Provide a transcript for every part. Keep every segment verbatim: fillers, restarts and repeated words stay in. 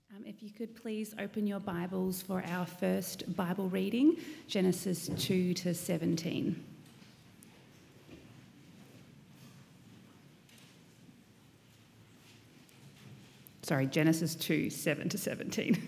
Um, if you could please open your Bibles for our first Bible reading, Genesis two to seventeen. Sorry, Genesis two, seven to seventeen.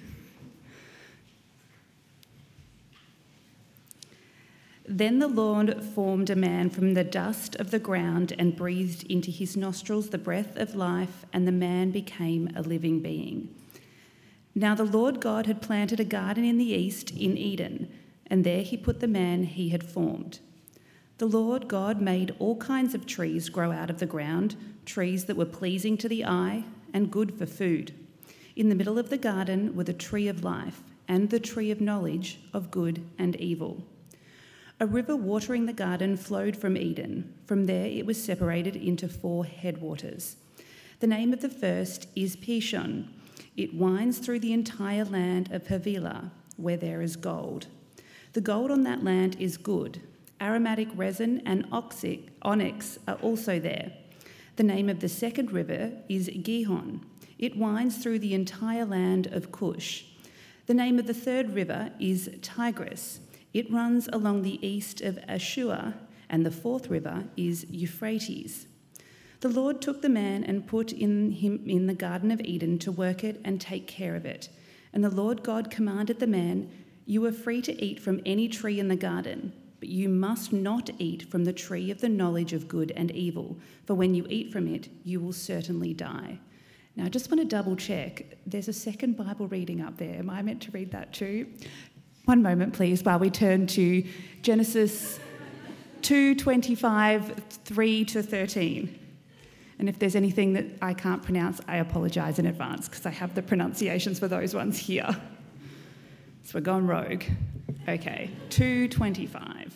Then the Lord formed a man from the dust of the ground and breathed into his nostrils the breath of life, and the man became a living being. Now the Lord God had planted a garden in the east in Eden, and there he put the man he had formed. The Lord God made all kinds of trees grow out of the ground, trees that were pleasing to the eye and good for food. In the middle of the garden were the tree of life and the tree of knowledge of good and evil. A river watering the garden flowed from Eden. From there it was separated into four headwaters. The name of the first is Pishon. It winds through the entire land of Havilah, where there is gold. The gold on that land is good. Aromatic resin and onyx are also there. The name of the second river is Gihon. It winds through the entire land of Cush. The name of the third river is Tigris. It runs along the east of Ashur, and the fourth river is Euphrates. The Lord took the man and put in him in the Garden of Eden to work it and take care of it. And the Lord God commanded the man, "You are free to eat from any tree in the garden, but you must not eat from the tree of the knowledge of good and evil, for when you eat from it, you will certainly die." Now, I just want to double check. There's a second Bible reading up there. Am I meant to read that too? One moment, please, while we turn to Genesis two twenty-five, three to thirteen. And if there's anything that I can't pronounce, I apologise in advance because I have the pronunciations for those ones here. So we're going rogue. Okay, two twenty-five.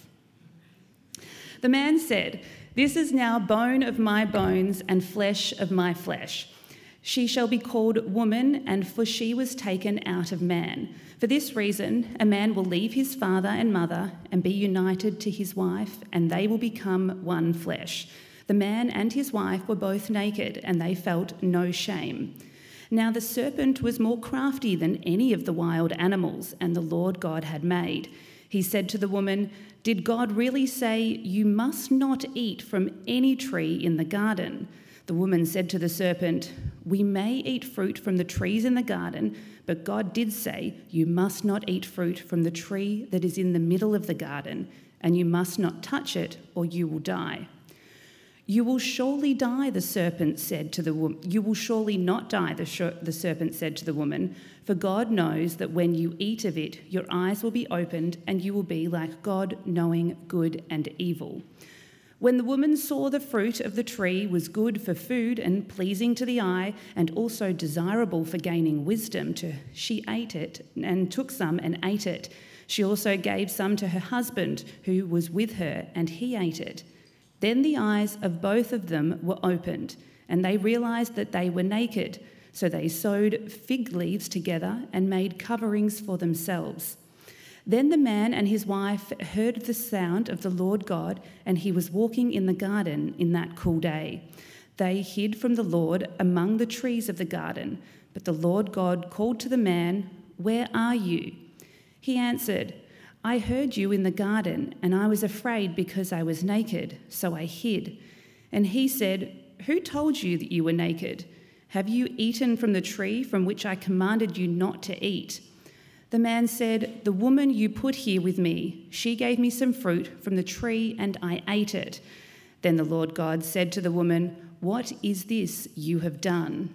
The man said, "This is now bone of my bones and flesh of my flesh. She shall be called woman, and for she was taken out of man. For this reason, a man will leave his father and mother and be united to his wife, and they will become one flesh. The man and his wife were both naked, and they felt no shame. Now the serpent was more crafty than any of the wild animals, and the Lord God had made. He said to the woman, 'Did God really say, you must not eat from any tree in the garden?' The woman said to the serpent, 'We may eat fruit from the trees in the garden, but God did say, you must not eat fruit from the tree that is in the middle of the garden, and you must not touch it, or you will die.' 'You will surely die,' the serpent said to the woman. 'You will surely not die,' the, sh- the serpent said to the woman, 'for God knows that when you eat of it, your eyes will be opened, and you will be like God, knowing good and evil.' When the woman saw the fruit of the tree was good for food and pleasing to the eye, and also desirable for gaining wisdom, to, she ate it and took some and ate it. She also gave some to her husband who was with her, and he ate it. Then the eyes of both of them were opened, and they realised that they were naked. So they sewed fig leaves together and made coverings for themselves. Then the man and his wife heard the sound of the Lord God, and he was walking in the garden in that cool day. They hid from the Lord among the trees of the garden. But the Lord God called to the man, 'Where are you?' He answered, 'I heard you in the garden, and I was afraid because I was naked, so I hid.' And he said, 'Who told you that you were naked? Have you eaten from the tree from which I commanded you not to eat?' The man said, 'The woman you put here with me, she gave me some fruit from the tree, and I ate it.' Then the Lord God said to the woman, 'What is this you have done?'"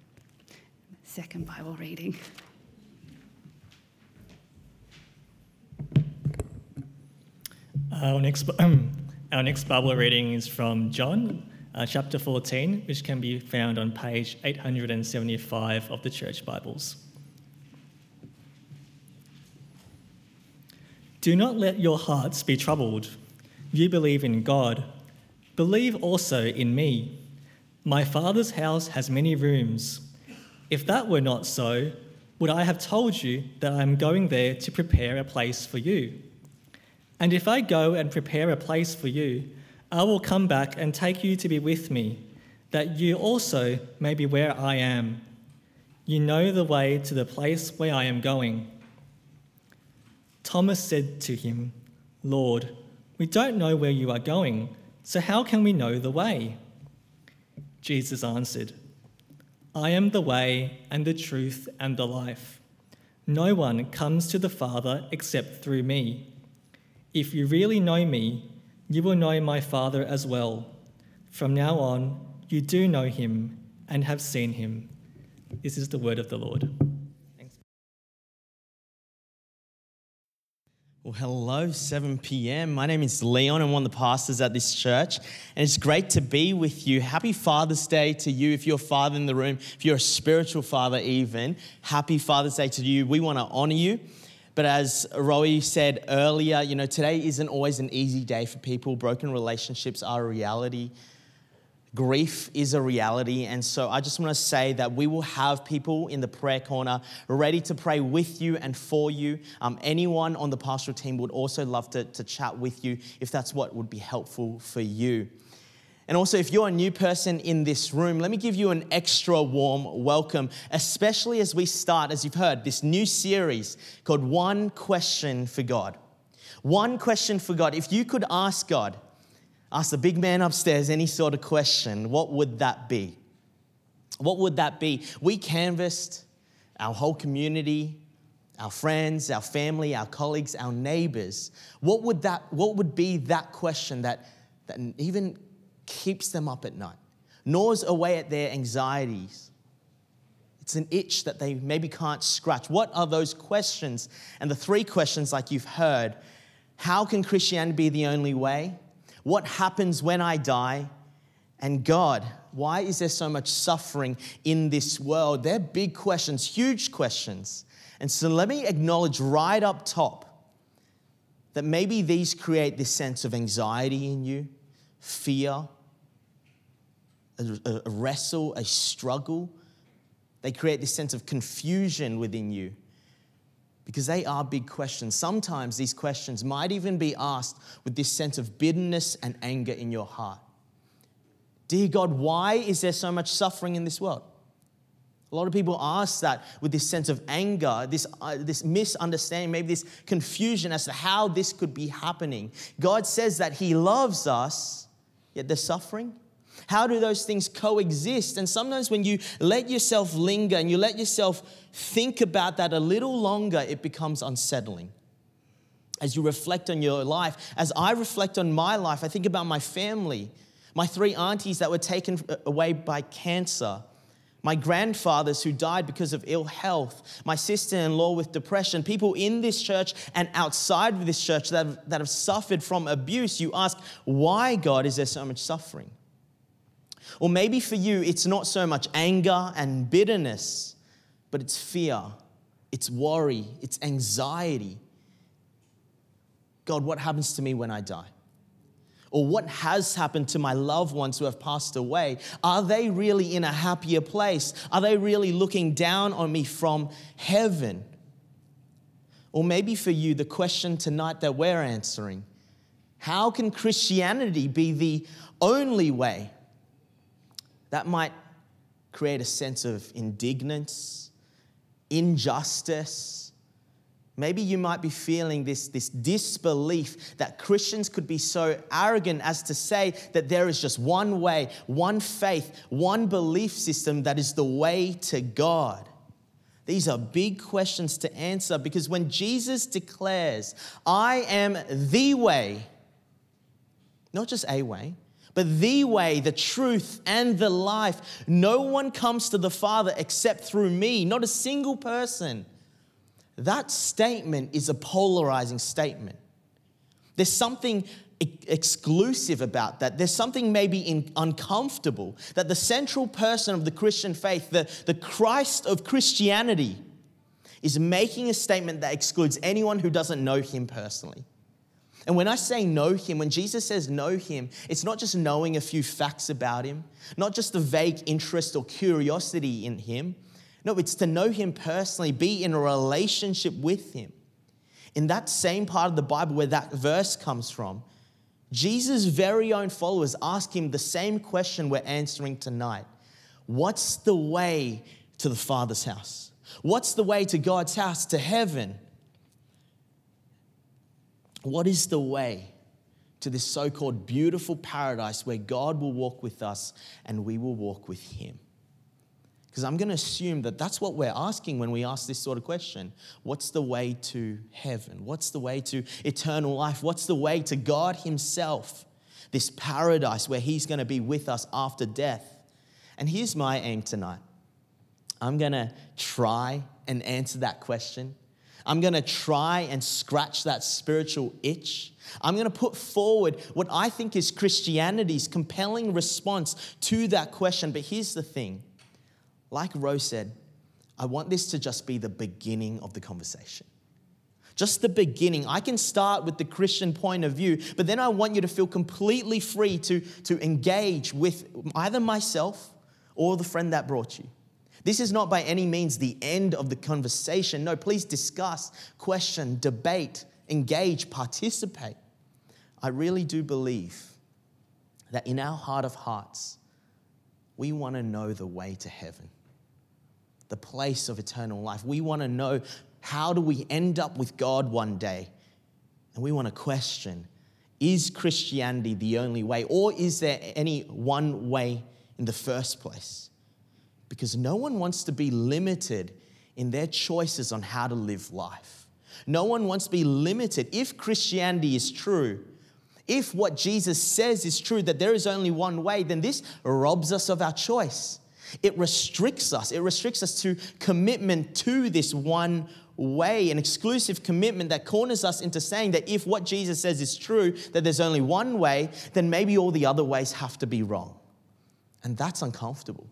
Second Bible reading. Our next, um, our next Bible reading is from John, uh, chapter fourteen, which can be found on page eight hundred seventy-five of the Church Bibles. "Do not let your hearts be troubled. You believe in God. Believe also in me. My Father's house has many rooms. If that were not so, would I have told you that I am going there to prepare a place for you? And if I go and prepare a place for you, I will come back and take you to be with me, that you also may be where I am. You know the way to the place where I am going." Thomas said to him, "Lord, we don't know where you are going, so how can we know the way?" Jesus answered, "I am the way and the truth and the life. No one comes to the Father except through me. If you really know me, you will know my Father as well. From now on, you do know him and have seen him." This is the word of the Lord. Thanks. Well, hello, seven p.m. My name is Leon. I'm one of the pastors at this church, and it's great to be with you. Happy Father's Day to you. If you're a father in the room, if you're a spiritual father even, happy Father's Day to you. We want to honor you. But as Roy said earlier, you know, today isn't always an easy day for people. Broken relationships are a reality. Grief is a reality, and so I just want to say that we will have people in the prayer corner ready to pray with you and for you. Um, anyone on the pastoral team would also love to, to chat with you if that's what would be helpful for you. And also, if you're a new person in this room, let me give you an extra warm welcome, especially as we start, as you've heard, this new series called One Question for God. One question for God. If you could ask God, ask the big man upstairs any sort of question, what would that be? What would that be? We canvassed our whole community, our friends, our family, our colleagues, our neighbors. What would that? What would be that question that, that even keeps them up at night, gnaws away at their anxieties? It's an itch that they maybe can't scratch. What are those questions? And the three questions, like you've heard: how can Christianity be the only way? What happens when I die? And God, why is there so much suffering in this world? They're big questions, huge questions. And so let me acknowledge right up top that maybe these create this sense of anxiety in you, fear, a, a wrestle, a struggle. They create this sense of confusion within you, because they are big questions. Sometimes these questions might even be asked with this sense of bitterness and anger in your heart. Dear God, why is there so much suffering in this world? A lot of people ask that with this sense of anger, this, uh, this misunderstanding, maybe this confusion as to how this could be happening. God says that he loves us, yet there's suffering. How do those things coexist? And sometimes when you let yourself linger and you let yourself think about that a little longer, it becomes unsettling. As you reflect on your life, as I reflect on my life, I think about my family, my three aunties that were taken away by cancer, my grandfathers who died because of ill health, my sister-in-law with depression, people in this church and outside of this church that have, that have suffered from abuse. You ask, why, God, is there so much suffering? Or maybe for you, it's not so much anger and bitterness, but it's fear, it's worry, it's anxiety. God, what happens to me when I die? Or what has happened to my loved ones who have passed away? Are they really in a happier place? Are they really looking down on me from heaven? Or maybe for you, the question tonight that we're answering, how can Christianity be the only way? That might create a sense of indignance, injustice. Maybe you might be feeling this, this disbelief that Christians could be so arrogant as to say that there is just one way, one faith, one belief system that is the way to God. These are big questions to answer, because when Jesus declares, I am the way, not just a way, but the way, the truth, and the life. No one comes to the Father except through me, not a single person. That statement is a polarizing statement. There's something exclusive about that. There's something maybe in, uncomfortable, that the central person of the Christian faith, the, the Christ of Christianity, is making a statement that excludes anyone who doesn't know him personally. And when I say know him, when Jesus says know him, it's not just knowing a few facts about him, not just a vague interest or curiosity in him. No, it's to know him personally, be in a relationship with him. In that same part of the Bible where that verse comes from, Jesus' very own followers ask him the same question we're answering tonight. What's the way to the Father's house? What's the way to God's house, to heaven? What is the way to this so-called beautiful paradise where God will walk with us and we will walk with him? Because I'm going to assume that that's what we're asking when we ask this sort of question. What's the way to heaven? What's the way to eternal life? What's the way to God himself? This paradise where he's going to be with us after death. And here's my aim tonight. I'm going to try and answer that question. I'm going to try and scratch that spiritual itch. I'm going to put forward what I think is Christianity's compelling response to that question. But here's the thing. Like Rose said, I want this to just be the beginning of the conversation. Just the beginning. I can start with the Christian point of view, but then I want you to feel completely free to, to engage with either myself or the friend that brought you. This is not by any means the end of the conversation. No, please discuss, question, debate, engage, participate. I really do believe that in our heart of hearts, we want to know the way to heaven, the place of eternal life. We want to know, how do we end up with God one day? And we want to question, is Christianity the only way, or is there any one way in the first place? Because no one wants to be limited in their choices on how to live life. No one wants to be limited. If Christianity is true, if what Jesus says is true, that there is only one way, then this robs us of our choice. It restricts us. It restricts us to commitment to this one way, an exclusive commitment that corners us into saying that if what Jesus says is true, that there's only one way, then maybe all the other ways have to be wrong. And that's uncomfortable.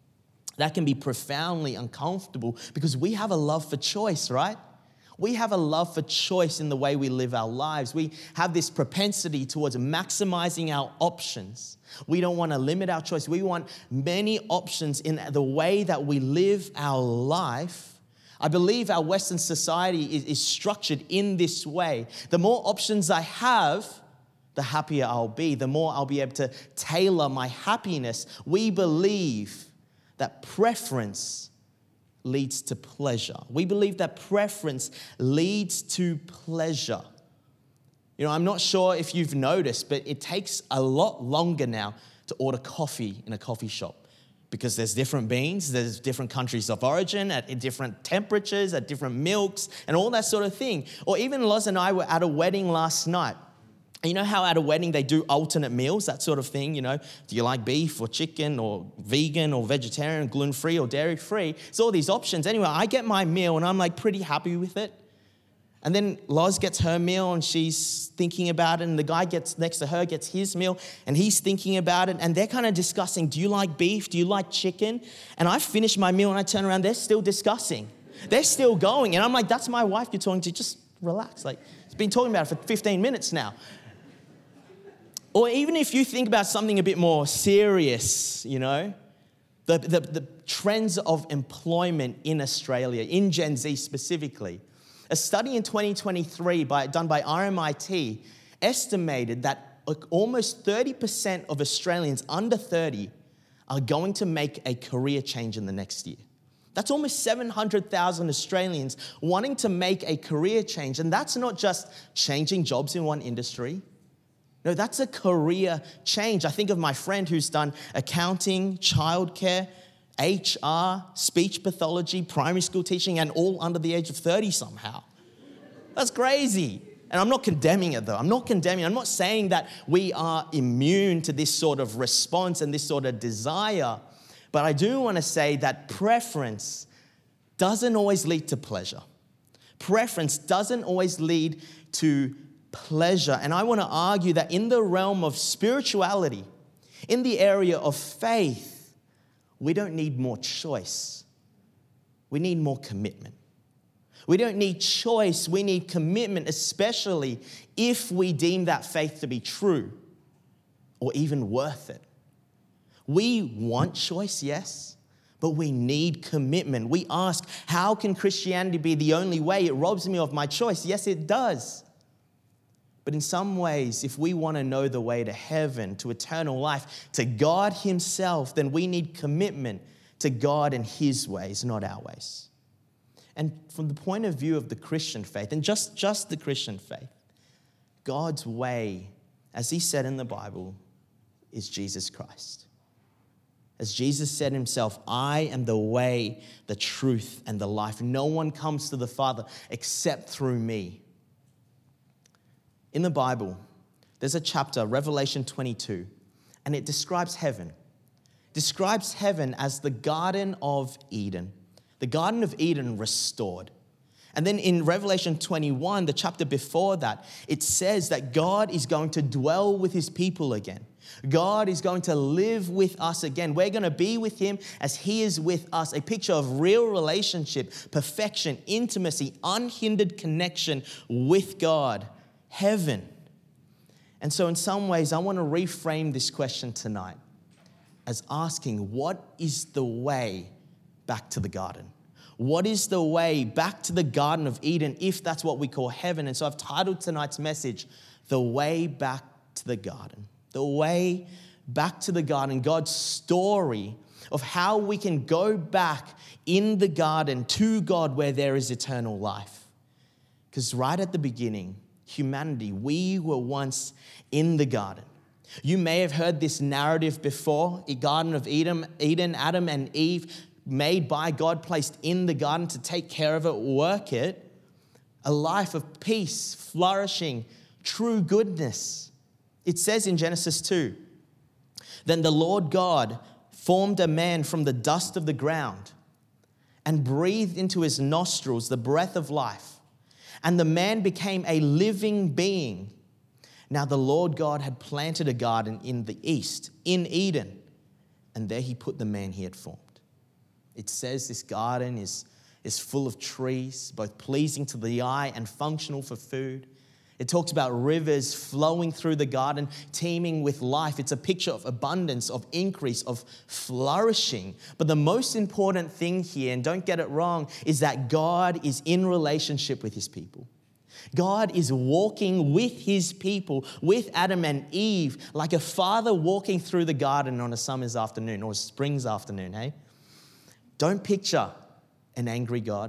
That can be profoundly uncomfortable because we have a love for choice, right? We have a love for choice in the way we live our lives. We have this propensity towards maximizing our options. We don't want to limit our choice. We want many options in the way that we live our life. I believe our Western society is, is structured in this way. The more options I have, the happier I'll be. The more I'll be able to tailor my happiness. We believe that preference leads to pleasure. We believe that preference leads to pleasure. You know, I'm not sure if you've noticed, but it takes a lot longer now to order coffee in a coffee shop because there's different beans, there's different countries of origin at different temperatures, at different milks, and all that sort of thing. Or even Loz and I were at a wedding last night. You know how at a wedding they do alternate meals, that sort of thing, you know? Do you like beef or chicken or vegan or vegetarian, gluten-free or dairy-free? It's all these options. Anyway, I get my meal and I'm like pretty happy with it. And then Loz gets her meal and she's thinking about it, and the guy gets next to her gets his meal and he's thinking about it, and they're kind of discussing, do you like beef? Do you like chicken? And I finish my meal and I turn around, they're still discussing. They're still going. And I'm like, that's my wife you're talking to. Just relax. Like, it's been talking about it for fifteen minutes now. Or even if you think about something a bit more serious, you know, the, the, the trends of employment in Australia, in Gen Z specifically. A study in twenty twenty-three by, done by R M I T estimated that almost thirty percent of Australians under thirty are going to make a career change in the next year. That's almost seven hundred thousand Australians wanting to make a career change. And that's not just changing jobs in one industry. No, that's a career change. I think of my friend who's done accounting, childcare, H R, speech pathology, primary school teaching, and all under the age of thirty somehow. That's crazy. And I'm not condemning it though. I'm not condemning. I'm not saying that we are immune to this sort of response and this sort of desire. But I do want to say that preference doesn't always lead to pleasure. Preference doesn't always lead to pleasure. And I want to argue that in the realm of spirituality, in the area of faith, we don't need more choice. We need more commitment. We don't need choice. We need commitment, especially if we deem that faith to be true or even worth it. We want choice, yes, but we need commitment. We ask, how can Christianity be the only way? It robs me of my choice. Yes, it does. But in some ways, if we want to know the way to heaven, to eternal life, to God himself, then we need commitment to God and his ways, not our ways. And from the point of view of the Christian faith, and just, just the Christian faith, God's way, as he said in the Bible, is Jesus Christ. As Jesus said himself, I am the way, the truth, and the life. No one comes to the Father except through me. In the Bible, there's a chapter, Revelation twenty-two, and it describes heaven. It describes heaven as the Garden of Eden. The Garden of Eden restored. And then in Revelation twenty-one, the chapter before that, it says that God is going to dwell with his people again. God is going to live with us again. We're going to be with him as he is with us. A picture of real relationship, perfection, intimacy, unhindered connection with God. Heaven. And so in some ways, I want to reframe this question tonight as asking, what is the way back to the garden? What is the way back to the Garden of Eden, if that's what we call heaven? And so I've titled tonight's message, The Way Back to the Garden. The way back to the garden, God's story of how we can go back in the garden to God where there is eternal life. Because right at the beginning, humanity, we were once in the garden. You may have heard this narrative before, the Garden of Eden, Eden, Adam and Eve, made by God, placed in the garden to take care of it, work it. A life of peace, flourishing, true goodness. It says in Genesis two, then the Lord God formed a man from the dust of the ground and breathed into his nostrils the breath of life. And the man became a living being. Now the Lord God had planted a garden in the east, in Eden, and there he put the man he had formed. It says this garden is, is full of trees, both pleasing to the eye and functional for food. It talks about rivers flowing through the garden, teeming with life. It's a picture of abundance, of increase, of flourishing. But the most important thing here, and don't get it wrong, is that God is in relationship with his people. God is walking with his people, with Adam and Eve, like a father walking through the garden on a summer's afternoon or a spring's afternoon, hey? Don't picture an angry God,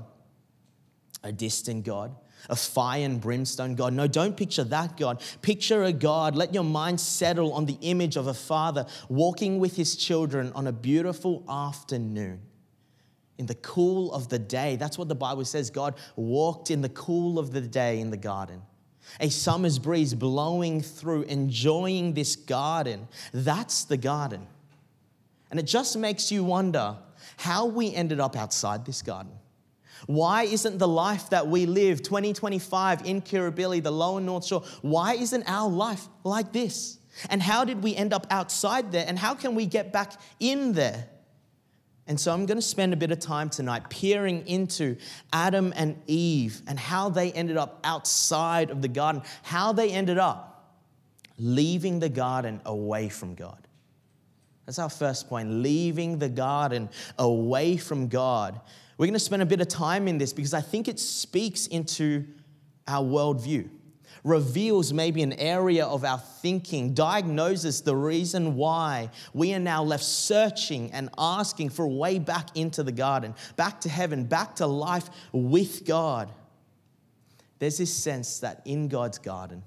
a distant God, a fire and brimstone God. No, don't picture that God. Picture a God. Let your mind settle on the image of a father walking with his children on a beautiful afternoon in the cool of the day. That's what the Bible says. God walked in the cool of the day in the garden. A summer's breeze blowing through, enjoying this garden. That's the garden. And it just makes you wonder how we ended up outside this garden. Why isn't the life that we live, twenty twenty-five in Kirribilli, the Lower North Shore, why isn't our life like this? And how did we end up outside there? And how can we get back in there? And so I'm going to spend a bit of time tonight peering into Adam and Eve and how they ended up outside of the garden, how they ended up leaving the garden away from God. That's our first point, leaving the garden away from God. We're going to spend a bit of time in this because I think it speaks into our worldview, reveals maybe an area of our thinking, diagnoses the reason why we are now left searching and asking for a way back into the garden, back to heaven, back to life with God. There's this sense that in God's garden,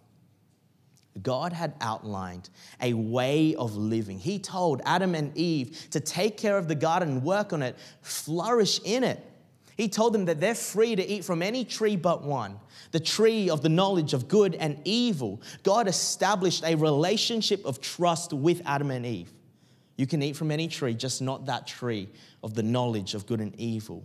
God had outlined a way of living. He told Adam and Eve to take care of the garden, work on it, flourish in it. He told them that they're free to eat from any tree but one, the tree of the knowledge of good and evil. God established a relationship of trust with Adam and Eve. You can eat from any tree, just not that tree of the knowledge of good and evil.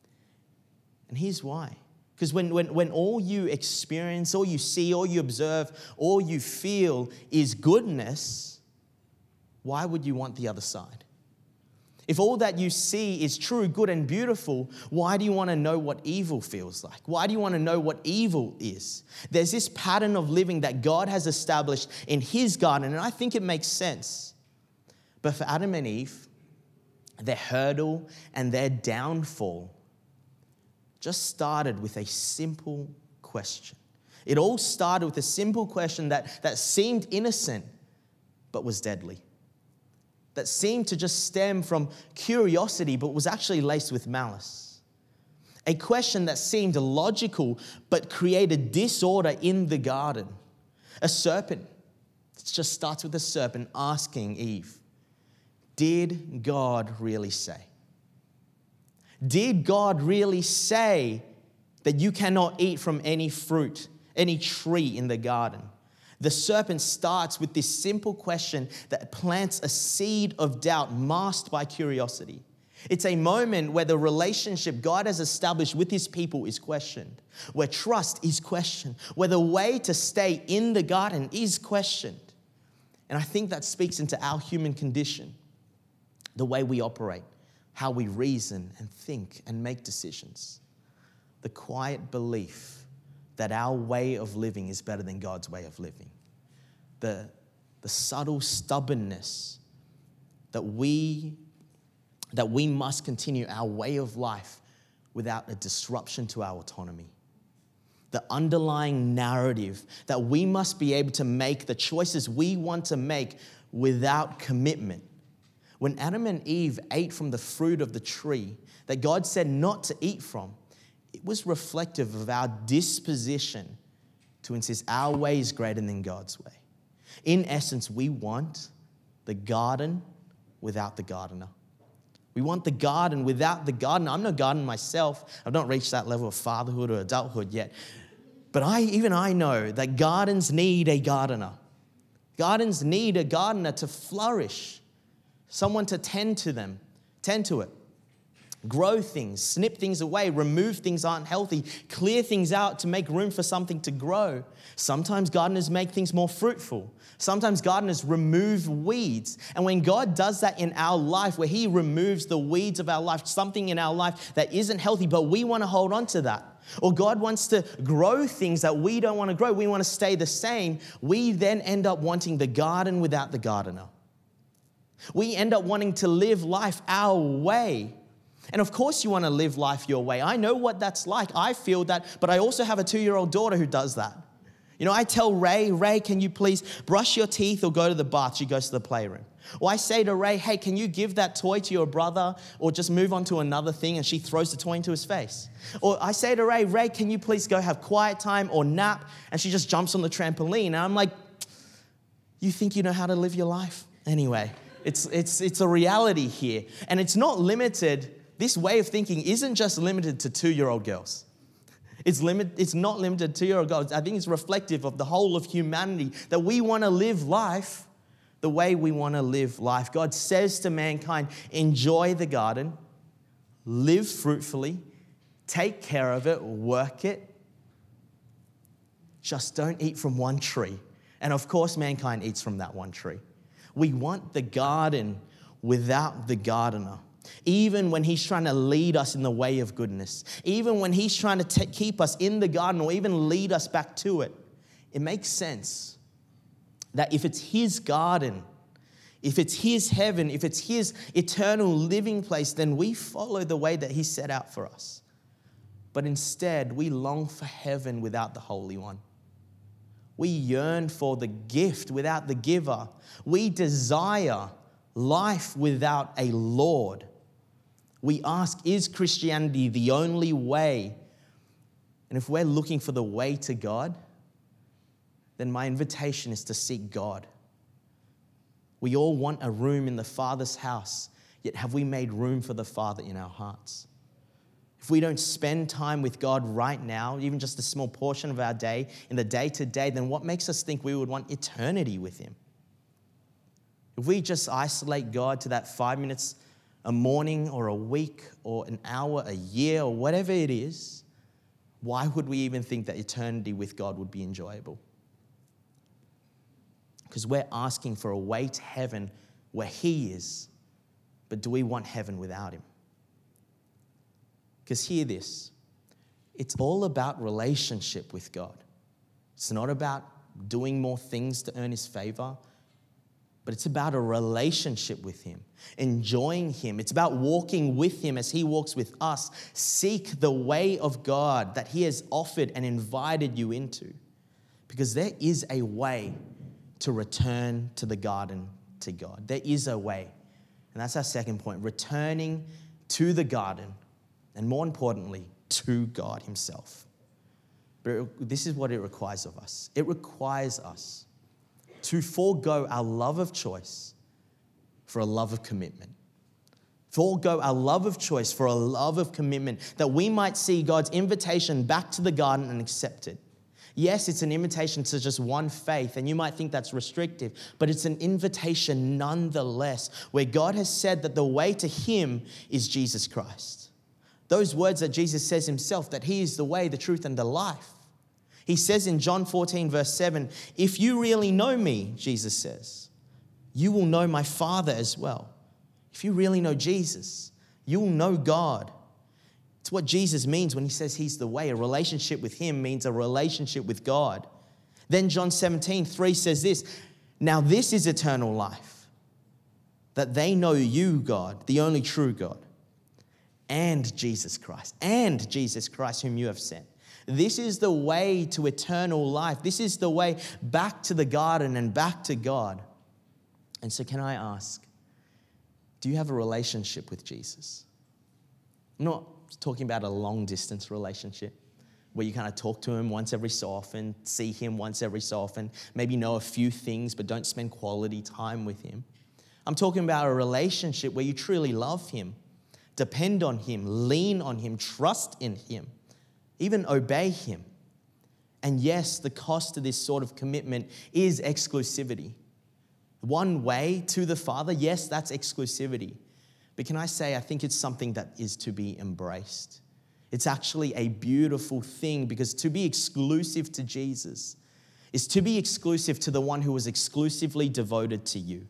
And here's why. Because when, when, when all you experience, all you see, all you observe, all you feel is goodness, why would you want the other side? If all that you see is true, good, and beautiful, why do you want to know what evil feels like? Why do you want to know what evil is? There's this pattern of living that God has established in his garden, and I think it makes sense. But for Adam and Eve, their hurdle and their downfall just started with a simple question. It all started with a simple question that, that seemed innocent, but was deadly. that seemed to just stem from curiosity but was actually laced with malice. A question that seemed logical but created disorder in the garden. A serpent. It just starts with a serpent asking Eve, did God really say? Did God really say that you cannot eat from any fruit, any tree in the garden? The serpent starts with this simple question that plants a seed of doubt masked by curiosity. It's a moment where the relationship God has established with his people is questioned, where trust is questioned, where the way to stay in the garden is questioned. And I think that speaks into our human condition, the way we operate, how we reason and think and make decisions. The quiet belief that our way of living is better than God's way of living. The, the subtle stubbornness that we, that we must continue our way of life without a disruption to our autonomy. The underlying narrative that we must be able to make the choices we want to make without commitment. When Adam and Eve ate from the fruit of the tree that God said not to eat from, it was reflective of our disposition to insist our way is greater than God's way. In essence, we want the garden without the gardener. We want the garden without the gardener. I'm no gardener myself. I've not reached that level of fatherhood or adulthood yet. But I, even I know that gardens need a gardener. Gardens need a gardener to flourish, someone to tend to them, tend to it. Grow things, snip things away, remove things aren't healthy, clear things out to make room for something to grow. Sometimes gardeners make things more fruitful. Sometimes gardeners remove weeds. And when God does that in our life, where he removes the weeds of our life, something in our life that isn't healthy, but we want to hold on to that. Or God wants to grow things that we don't want to grow, we want to stay the same, we then end up wanting the garden without the gardener. We end up wanting to live life our way. And of course you want to live life your way. I know what that's like. I feel that, but I also have a two-year-old daughter who does that. You know, I tell Ray, Ray, can you please brush your teeth or go to the bath? She goes to the playroom. Or I say to Ray, hey, can you give that toy to your brother or just move on to another thing? And she throws the toy into his face. Or I say to Ray, Ray, can you please go have quiet time or nap? And she just jumps on the trampoline. And I'm like, you think you know how to live your life? Anyway, it's, it's, it's a reality here. And it's not limited. This way of thinking isn't just limited to two-year-old girls. It's, limit, it's not limited to two-year-old girls. I think it's reflective of the whole of humanity that we want to live life the way we want to live life. God says to mankind, enjoy the garden, live fruitfully, take care of it, work it. Just don't eat from one tree. And of course, mankind eats from that one tree. We want the garden without the gardener. Even when he's trying to lead us in the way of goodness, even when he's trying to t- keep us in the garden or even lead us back to it, it makes sense that if it's his garden, if it's his heaven, if it's his eternal living place, then we follow the way that he set out for us. But instead, we long for heaven without the Holy One. We yearn for the gift without the giver. We desire life without a Lord. We ask, is Christianity the only way? And if we're looking for the way to God, then my invitation is to seek God. We all want a room in the Father's house, yet have we made room for the Father in our hearts? If we don't spend time with God right now, even just a small portion of our day, in the day-to-day, then what makes us think we would want eternity with him? If we just isolate God to that five minutes a morning or a week or an hour, a year or whatever it is, why would we even think that eternity with God would be enjoyable? Because we're asking for a way to heaven where he is, but do we want heaven without him? Because hear this, it's all about relationship with God. It's not about doing more things to earn his favor, but it's about a relationship with him, enjoying him. It's about walking with him as he walks with us. Seek the way of God that he has offered and invited you into, because there is a way to return to the garden to God. There is a way. And that's our second point, returning to the garden, and more importantly, to God himself. But it, this is what it requires of us. It requires us to forego our love of choice for a love of commitment. Forego our love of choice for a love of commitment, that we might see God's invitation back to the garden and accept it. Yes, it's an invitation to just one faith, and you might think that's restrictive, but it's an invitation nonetheless, where God has said that the way to him is Jesus Christ. Those words that Jesus says himself, that he is the way, the truth, and the life. He says in John fourteen, verse seven, if you really know me, Jesus says, you will know my Father as well. If you really know Jesus, you will know God. It's what Jesus means when he says he's the way. A relationship with him means a relationship with God. Then John seventeen, three says this, now this is eternal life, that they know you, God, the only true God, and Jesus Christ, and Jesus Christ whom you have sent. This is the way to eternal life. This is the way back to the garden and back to God. And so can I ask, do you have a relationship with Jesus? I'm not talking about a long distance relationship where you kind of talk to him once every so often, see him once every so often, maybe know a few things but don't spend quality time with him. I'm talking about a relationship where you truly love him, depend on him, lean on him, trust in him, even obey him. And yes, the cost of this sort of commitment is exclusivity. One way to the Father, yes, that's exclusivity. But can I say, I think it's something that is to be embraced. It's actually a beautiful thing, because to be exclusive to Jesus is to be exclusive to the one who was exclusively devoted to you.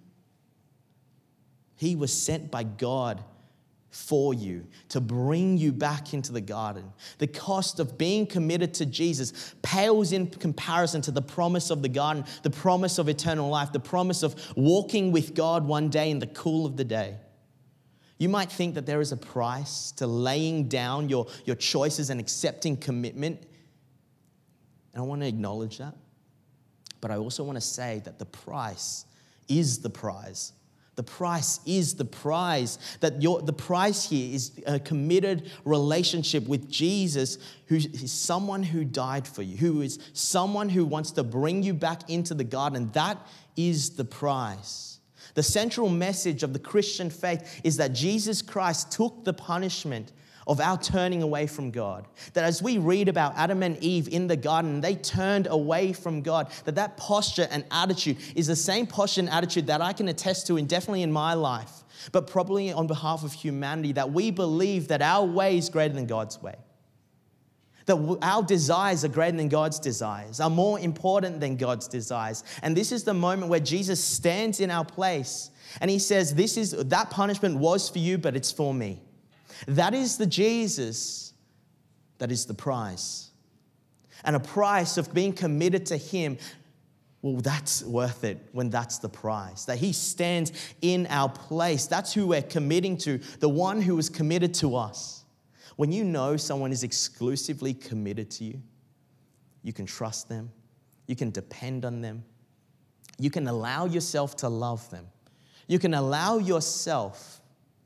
He was sent by God for you to bring you back into the garden. The cost of being committed to Jesus pales in comparison to the promise of the garden, the promise of eternal life, the promise of walking with God one day in the cool of the day. You might think that there is a price to laying down your, your choices and accepting commitment. And I want to acknowledge that. But I also want to say that the price is the prize. The price is the prize. That your, the price here is a committed relationship with Jesus, who is someone who died for you, who is someone who wants to bring you back into the garden. That is the prize. The central message of the Christian faith is that Jesus Christ took the punishment of our turning away from God. That as we read about Adam and Eve in the garden, they turned away from God. That that posture and attitude is the same posture and attitude that I can attest to, and definitely in my life, but probably on behalf of humanity, that we believe that our way is greater than God's way. That our desires are greater than God's desires, are more important than God's desires. And this is the moment where Jesus stands in our place and he says, "This is that punishment was for you, but it's for me." That is the Jesus that is the prize. And a price of being committed to him, well, that's worth it when that's the prize. That he stands in our place. That's who we're committing to, the one who is committed to us. When you know someone is exclusively committed to you, you can trust them, you can depend on them, you can allow yourself to love them, you can allow yourself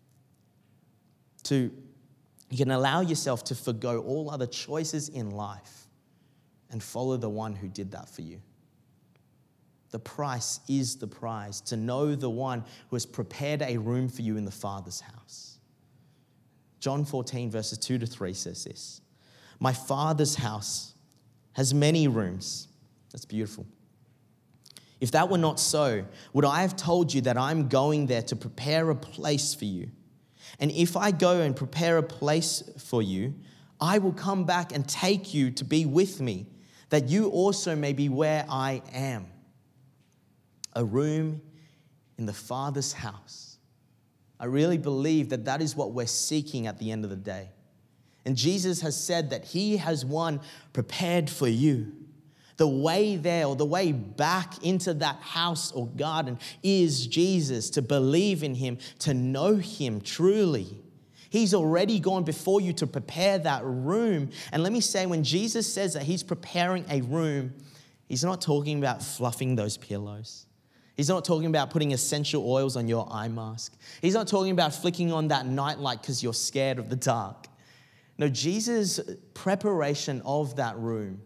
to, you can allow yourself to forgo all other choices in life and follow the one who did that for you. The price is the prize, to know the one who has prepared a room for you in the Father's house. John fourteen, verses two to three says this, "My Father's house has many rooms." That's beautiful. "If that were not so, would I have told you that I'm going there to prepare a place for you? And if I go and prepare a place for you, I will come back and take you to be with me, that you also may be where I am." A room in the Father's house. I really believe that that is what we're seeking at the end of the day. And Jesus has said that he has one prepared for you. The way there, or the way back into that house or garden, is Jesus, to believe in him, to know him truly. He's already gone before you to prepare that room. And let me say, when Jesus says that he's preparing a room, he's not talking about fluffing those pillows. He's not talking about putting essential oils on your eye mask. He's not talking about flicking on that nightlight because you're scared of the dark. No, Jesus' preparation of that room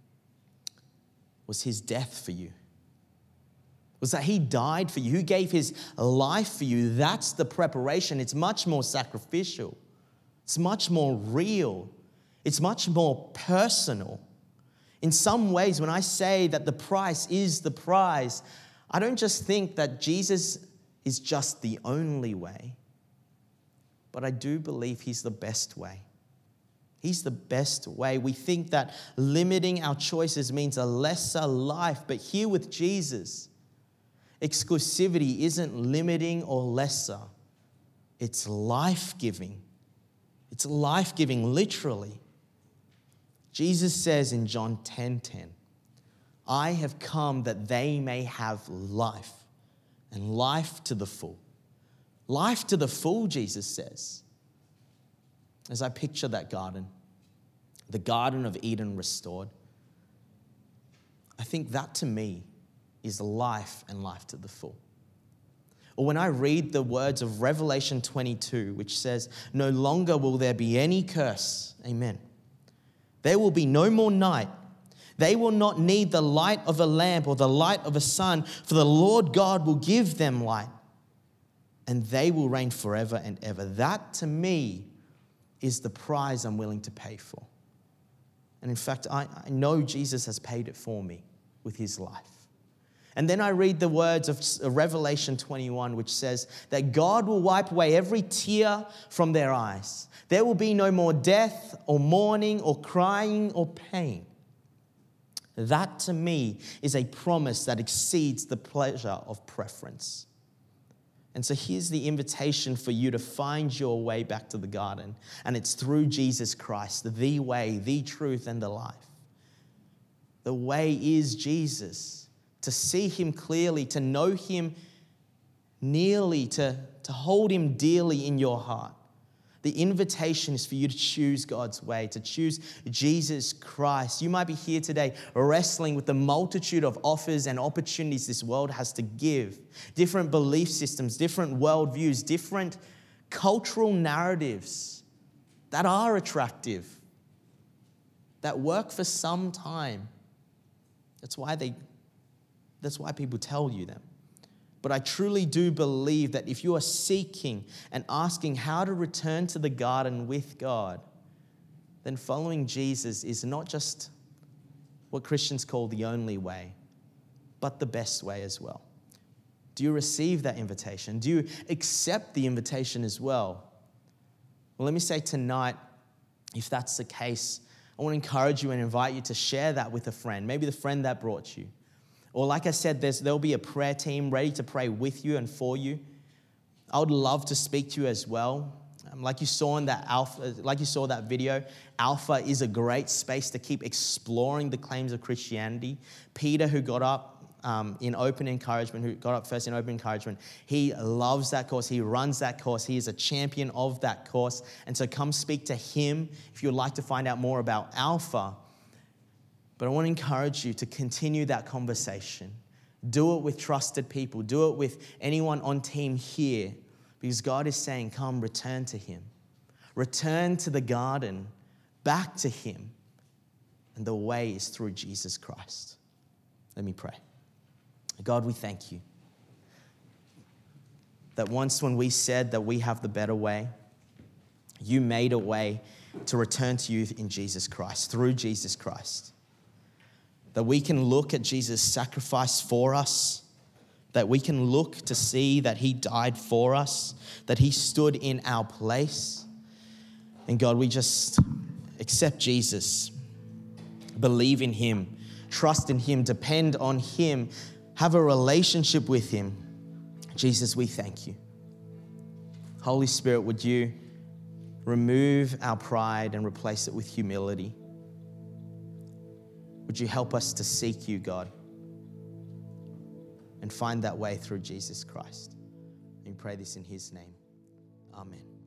was his death for you. Was that he died for you, who gave his life for you. That's the preparation. It's much more sacrificial. It's much more real. It's much more personal. In some ways, when I say that the price is the prize, I don't just think that Jesus is just the only way, but I do believe he's the best way. He's the best way. We think that limiting our choices means a lesser life, but here with Jesus, exclusivity isn't limiting or lesser. It's life-giving. It's life-giving, literally. Jesus says in John ten ten, I have come that they may have life, and life to the full. Life to the full, Jesus says. As I picture that garden, the Garden of Eden restored, I think that to me is life and life to the full. Or when I read the words of Revelation twenty-two, which says, no longer will there be any curse. Amen. There will be no more night. They will not need the light of a lamp or the light of a sun, for the Lord God will give them light, and they will reign forever and ever. That to me is the prize I'm willing to pay for. And in fact, I, I know Jesus has paid it for me with his life. And then I read the words of Revelation twenty-one, which says that God will wipe away every tear from their eyes. There will be no more death or mourning or crying or pain. That to me is a promise that exceeds the pleasure of preference. And so here's the invitation for you to find your way back to the garden. And it's through Jesus Christ, the way, the truth, and the life. The way is Jesus. To see him clearly, to know him nearly, to, to hold him dearly in your heart. The invitation is for you to choose God's way, to choose Jesus Christ. You might be here today wrestling with the multitude of offers and opportunities this world has to give. Different belief systems, different worldviews, different cultural narratives that are attractive, that work for some time. That's why they, that's why people tell you them. But I truly do believe that if you are seeking and asking how to return to the garden with God, then following Jesus is not just what Christians call the only way, but the best way as well. Do you receive that invitation? Do you accept the invitation as well? Well, let me say tonight, if that's the case, I want to encourage you and invite you to share that with a friend, maybe the friend that brought you. Or like I said, there's, there'll be a prayer team ready to pray with you and for you. I would love to speak to you as well. Um, like you saw in that Alpha, like you saw that video, Alpha is a great space to keep exploring the claims of Christianity. Peter, who got up um, in open encouragement, who got up first in open encouragement, he loves that course. He runs that course. He is a champion of that course. And so come speak to him if you'd like to find out more about Alpha. But I want to encourage you to continue that conversation. Do it with trusted people. Do it with anyone on team here. Because God is saying, come, return to him. Return to the garden, back to him. And the way is through Jesus Christ. Let me pray. God, we thank you that once when we said that we have the better way, you made a way to return to you in Jesus Christ, through Jesus Christ. That we can look at Jesus' sacrifice for us, that we can look to see that he died for us, that he stood in our place. And God, we just accept Jesus, believe in him, trust in him, depend on him, have a relationship with him. Jesus, we thank you. Holy Spirit, would you remove our pride and replace it with humility? Would you help us to seek you, God, and find that way through Jesus Christ? And we pray this in his name. Amen.